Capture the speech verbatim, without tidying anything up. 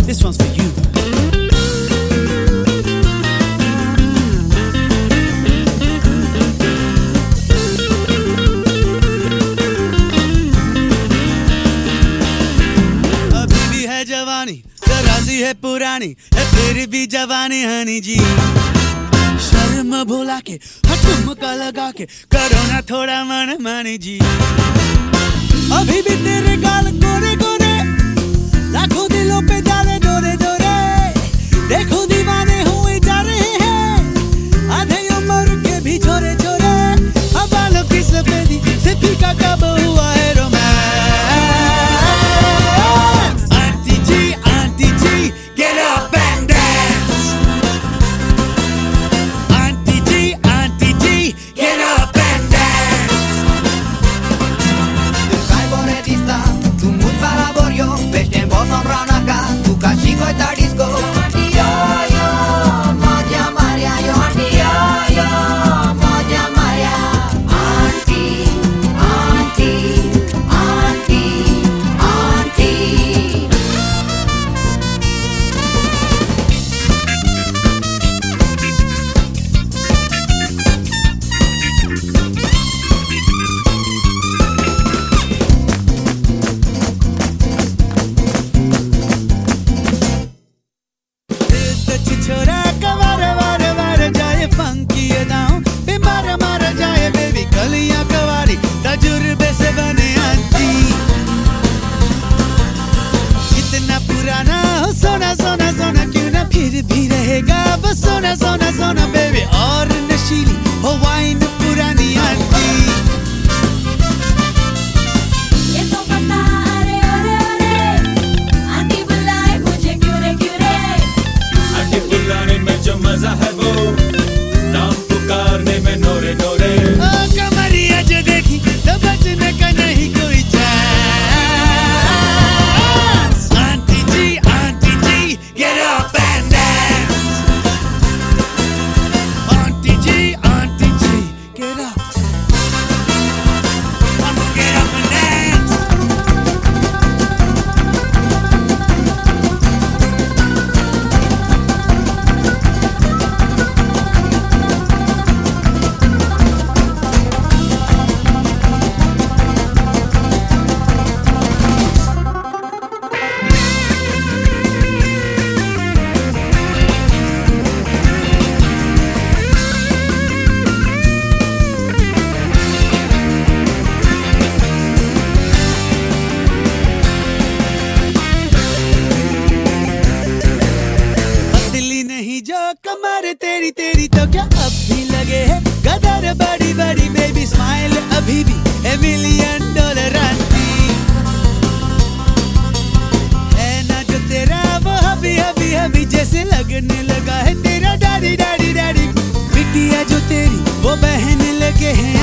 This one's for you. अभी भी है जवानी, तरासी है पुरानी, है फिर भी जवानी हनी जी। शर्म भुला के, ठुमका लगा के, करो ना थोड़ा मन मानी जी। अभी भी तेरे गाल गोरे गोरे, लाखों दिलों पे डाले डोरे डोरे। देखो दीवाने हुए जा रहे हैं, आधे उम्र के भी छोरे छोरे। अब बालों की सफेदी से फीका कब हुआ है romance. Aunty ji aunty ji get up and dance। Aunty ji aunty ji get up and dance। Del carboretista, tu mult va laborio, pește în boston ranaca, tu ca și goita disco. Yo yo, moja Maria, yo auntie, yo yo, moja Maria. Auntie, auntie, auntie, auntie. छोरा कवार वार वार जाए funky अदाओं पे मारा मारा जाए baby कलियां कवारी तजुर्बे से बने आंटी। इतना पुराना हो सोना सोना सोना क्यों ना फिर भी रहेगा वो सोना सोना सोना बेबी। और नशीली हो वाइन पुरानी आंटी। ये तो पता अरे अरे अरे आंटी बुलाए मुझे क्यों रे क्यों रे। आंटी बुलाने में जो मजा है वो नाम पुकारने में नोरे नोरे। ओ कमरिया जो देखी तो बचने का नहीं कोई chance. Aunty ji aunty ji get up and dance। Aunty ji aunty ji get up। Come on, get up and dance। पतली नहीं जो कमर तेरी तेरी तो क्या अब भी लगे है गदर बड़ी बड़ी बेबी स्माइल अभी भी है मिलियन डॉलर आंटी। है ना जो तेरा वो हबी हबी हबी जैसे लगने लगा है तेरा डैडी डैडी डैडी। बिटिया जो तेरी वो बहन लगे हैं